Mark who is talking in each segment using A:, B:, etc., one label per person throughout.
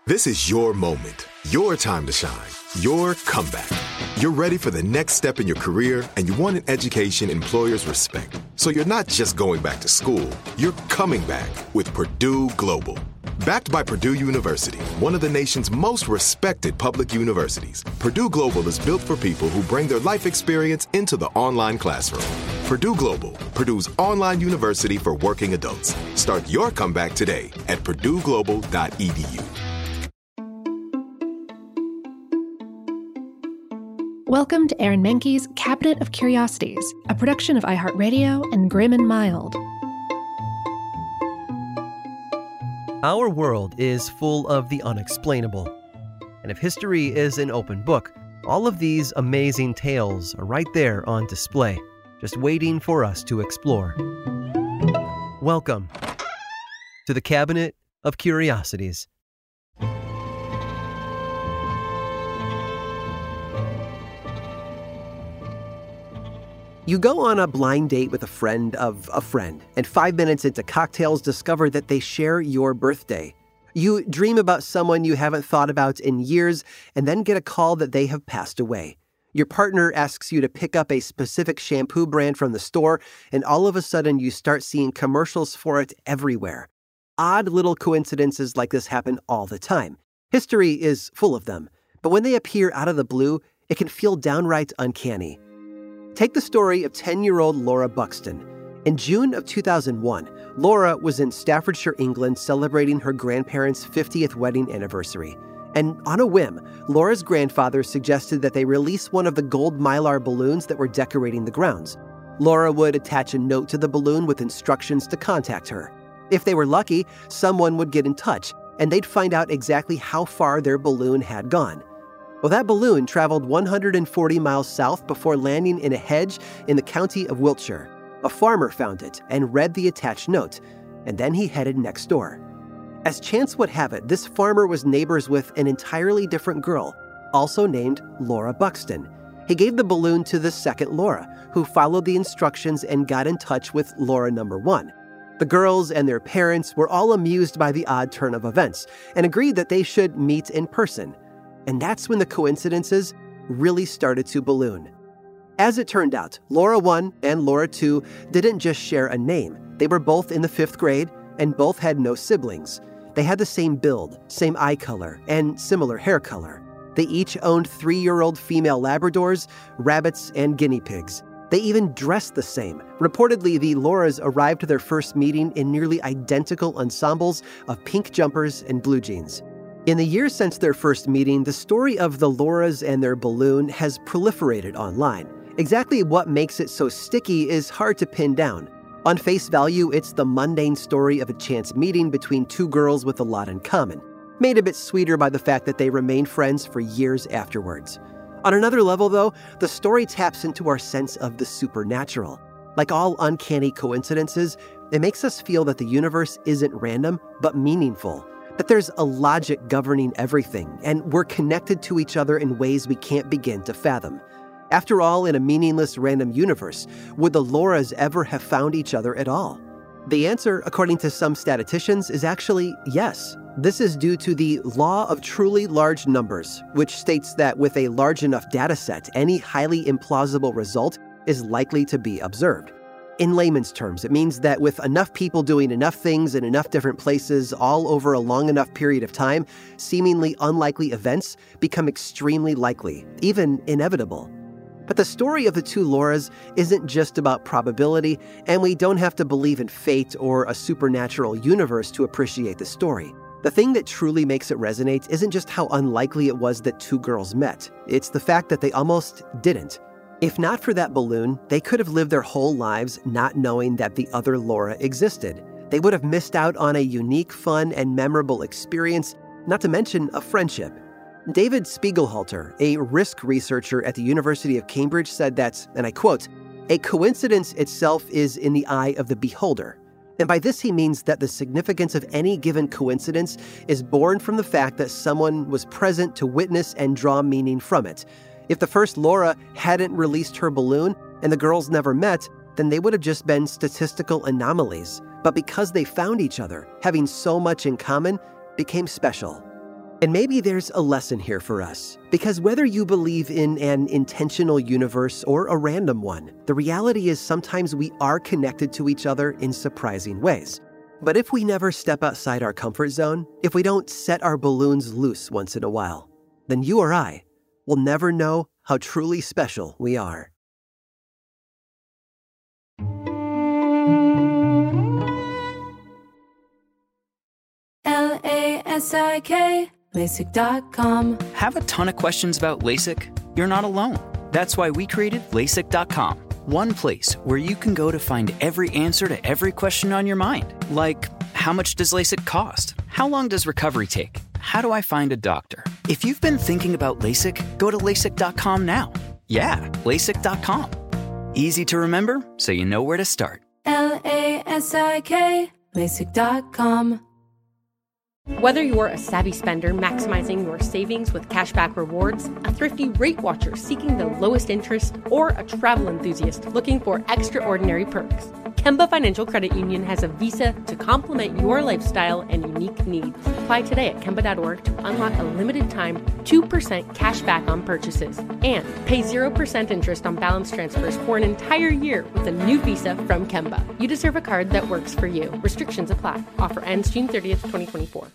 A: This is your moment, your time to shine, your comeback. You're ready for the next step in your career, and you want an education employers respect. So you're not just going back to school, you're coming back with Purdue Global. Backed by Purdue University, one of the nation's most respected public universities, Purdue Global is built for people who bring their life experience into the online classroom. Purdue Global, Purdue's online university for working adults. Start your comeback today at purdueglobal.edu.
B: Welcome to Aaron Mahnke's Cabinet of Curiosities, a production of iHeartRadio and Grim and Mild.
C: Our world is full of the unexplainable. And if history is an open book, all of these amazing tales are right there on display, just waiting for us to explore. Welcome to the Cabinet of Curiosities. You go on a blind date with a friend of a friend, and 5 minutes into cocktails discover that they share your birthday. You dream about someone you haven't thought about in years, and then get a call that they have passed away. Your partner asks you to pick up a specific shampoo brand from the store, and all of a sudden you start seeing commercials for it everywhere. Odd little coincidences like this happen all the time. History is full of them, but when they appear out of the blue, it can feel downright uncanny. Take the story of 10-year-old Laura Buxton. In June of 2001, Laura was in Staffordshire, England, celebrating her grandparents' 50th wedding anniversary. And on a whim, Laura's grandfather suggested that they release one of the gold mylar balloons that were decorating the grounds. Laura would attach a note to the balloon with instructions to contact her. If they were lucky, someone would get in touch, and they'd find out exactly how far their balloon had gone. Well, that balloon traveled 140 miles south before landing in a hedge in the county of Wiltshire. A farmer found it and read the attached note, and then he headed next door. As chance would have it, this farmer was neighbors with an entirely different girl, also named Laura Buxton. He gave the balloon to the second Laura, who followed the instructions and got in touch with Laura number 1. The girls and their parents were all amused by the odd turn of events and agreed that they should meet in person. And that's when the coincidences really started to balloon. As it turned out, Laura 1 and Laura 2 didn't just share a name. They were both in the 5th grade and both had no siblings. They had the same build, same eye color, and similar hair color. They each owned 3-year-old female Labradors, rabbits, and guinea pigs. They even dressed the same. Reportedly, the Lauras arrived to their first meeting in nearly identical ensembles of pink jumpers and blue jeans. In the years since their first meeting, the story of the Lauras and their balloon has proliferated online. Exactly what makes it so sticky is hard to pin down. On face value, it's the mundane story of a chance meeting between two girls with a lot in common, made a bit sweeter by the fact that they remained friends for years afterwards. On another level, though, the story taps into our sense of the supernatural. Like all uncanny coincidences, it makes us feel that the universe isn't random, but meaningful. That there's a logic governing everything, and we're connected to each other in ways we can't begin to fathom. After all, in a meaningless random universe, would the Lauras ever have found each other at all? The answer, according to some statisticians, is actually yes. This is due to the law of truly large numbers, which states that with a large enough data set, any highly implausible result is likely to be observed. In layman's terms, it means that with enough people doing enough things in enough different places all over a long enough period of time, seemingly unlikely events become extremely likely, even inevitable. But the story of the two Lauras isn't just about probability, and we don't have to believe in fate or a supernatural universe to appreciate the story. The thing that truly makes it resonate isn't just how unlikely it was that two girls met. It's the fact that they almost didn't. If not for that balloon, they could have lived their whole lives not knowing that the other Laura existed. They would have missed out on a unique, fun, and memorable experience, not to mention a friendship. David Spiegelhalter, a risk researcher at the University of Cambridge, said that, and I quote, "A coincidence itself is in the eye of the beholder." And by this he means that the significance of any given coincidence is born from the fact that someone was present to witness and draw meaning from it. If the first Laura hadn't released her balloon and the girls never met, then they would have just been statistical anomalies. But because they found each other, having so much in common became special. And maybe there's a lesson here for us, because whether you believe in an intentional universe or a random one, the reality is sometimes we are connected to each other in surprising ways. But if we never step outside our comfort zone, if we don't set our balloons loose once in a while, then you or I will never know how truly special we are.
D: LASIK, LASIK.com.
E: Have a ton of questions about LASIK? You're not alone. That's why we created LASIK.com. One place where you can go to find every answer to every question on your mind. Like, how much does LASIK cost? How long does recovery take? How do I find a doctor? If you've been thinking about LASIK, go to LASIK.com now. Yeah, LASIK.com. Easy to remember, so you know where to start.
D: LASIK, LASIK.com.
F: Whether you're a savvy spender maximizing your savings with cashback rewards, a thrifty rate watcher seeking the lowest interest, or a travel enthusiast looking for extraordinary perks, Kemba Financial Credit Union has a visa to complement your lifestyle and unique needs. Apply today at Kemba.org to unlock a limited time 2% cash back on purchases and pay 0% interest on balance transfers for an entire year with a new visa from Kemba. You deserve a card that works for you. Restrictions apply. Offer ends June 30th, 2024.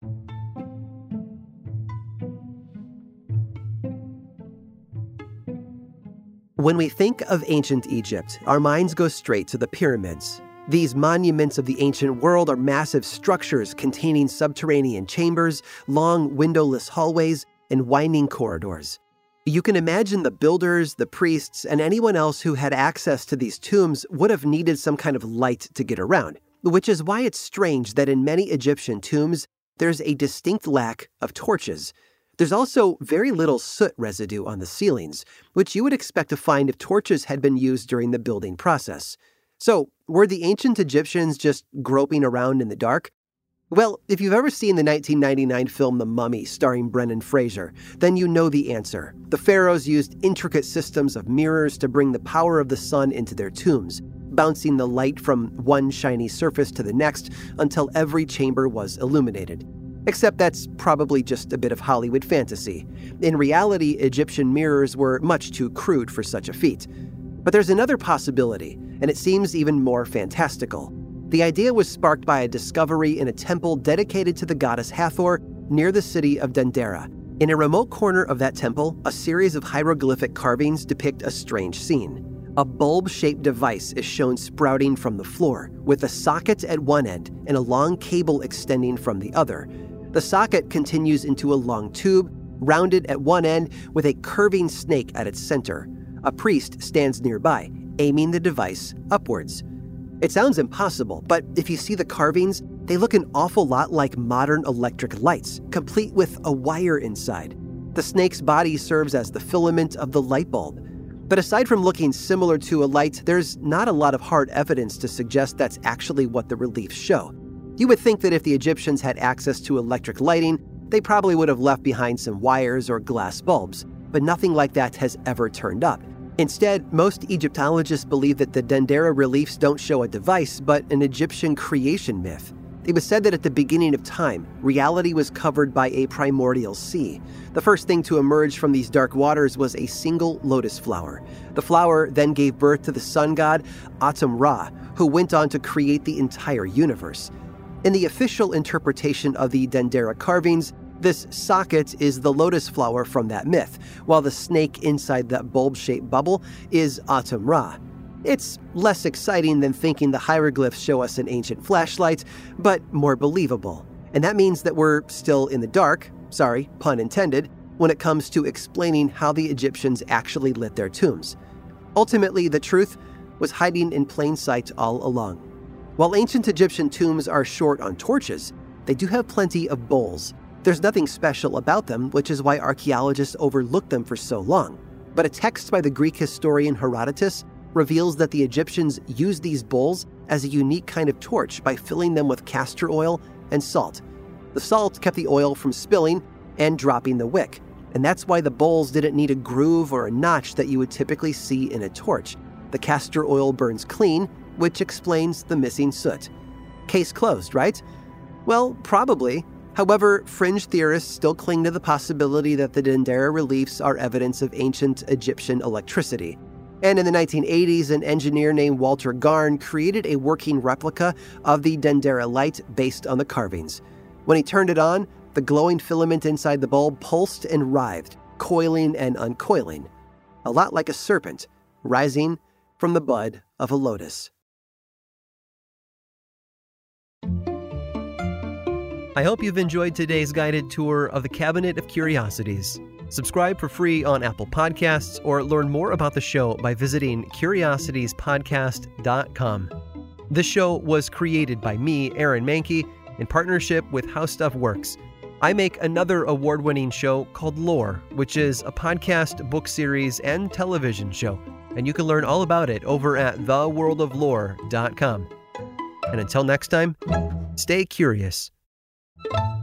C: When we think of ancient Egypt, our minds go straight to the pyramids. These monuments of the ancient world are massive structures containing subterranean chambers, long windowless hallways, and winding corridors. You can imagine the builders, the priests, and anyone else who had access to these tombs would have needed some kind of light to get around, which is why it's strange that in many Egyptian tombs, there's a distinct lack of torches. There's also very little soot residue on the ceilings, which you would expect to find if torches had been used during the building process. So, were the ancient Egyptians just groping around in the dark? Well, if you've ever seen the 1999 film The Mummy starring Brendan Fraser, then you know the answer. The pharaohs used intricate systems of mirrors to bring the power of the sun into their tombs, bouncing the light from one shiny surface to the next until every chamber was illuminated. Except that's probably just a bit of Hollywood fantasy. In reality, Egyptian mirrors were much too crude for such a feat. But there's another possibility, and it seems even more fantastical. The idea was sparked by a discovery in a temple dedicated to the goddess Hathor near the city of Dendera. In a remote corner of that temple, a series of hieroglyphic carvings depict a strange scene. A bulb-shaped device is shown sprouting from the floor, with a socket at one end and a long cable extending from the other. The socket continues into a long tube, rounded at one end with a curving snake at its center. A priest stands nearby, aiming the device upwards. It sounds impossible, but if you see the carvings, they look an awful lot like modern electric lights, complete with a wire inside. The snake's body serves as the filament of the light bulb. But aside from looking similar to a light, there's not a lot of hard evidence to suggest that's actually what the reliefs show. You would think that if the Egyptians had access to electric lighting, they probably would have left behind some wires or glass bulbs, but nothing like that has ever turned up. Instead, most Egyptologists believe that the Dendera reliefs don't show a device, but an Egyptian creation myth. It was said that at the beginning of time, reality was covered by a primordial sea. The first thing to emerge from these dark waters was a single lotus flower. The flower then gave birth to the sun god Atum-Ra, who went on to create the entire universe. In the official interpretation of the Dendera carvings, this socket is the lotus flower from that myth, while the snake inside that bulb-shaped bubble is Atum-Ra. It's less exciting than thinking the hieroglyphs show us an ancient flashlight, but more believable. And that means that we're still in the dark, sorry, pun intended, when it comes to explaining how the Egyptians actually lit their tombs. Ultimately, the truth was hiding in plain sight all along. While ancient Egyptian tombs are short on torches, they do have plenty of bowls. There's nothing special about them, which is why archaeologists overlooked them for so long. But a text by the Greek historian Herodotus reveals that the Egyptians used these bowls as a unique kind of torch by filling them with castor oil and salt. The salt kept the oil from spilling and dropping the wick, and that's why the bowls didn't need a groove or a notch that you would typically see in a torch. The castor oil burns clean, which explains the missing soot. Case closed, right? Well, probably. However, fringe theorists still cling to the possibility that the Dendera reliefs are evidence of ancient Egyptian electricity. And in the 1980s, an engineer named Walter Garn created a working replica of the Dendera light based on the carvings. When he turned it on, the glowing filament inside the bulb pulsed and writhed, coiling and uncoiling, a lot like a serpent rising from the bud of a lotus. I hope you've enjoyed today's guided tour of the Cabinet of Curiosities. Subscribe for free on Apple Podcasts or learn more about the show by visiting curiositiespodcast.com. This show was created by me, Aaron Mahnke, in partnership with How Stuff Works. I make another award-winning show called Lore, which is a podcast, book series, and television show, and you can learn all about it over at theworldoflore.com. And until next time, stay curious.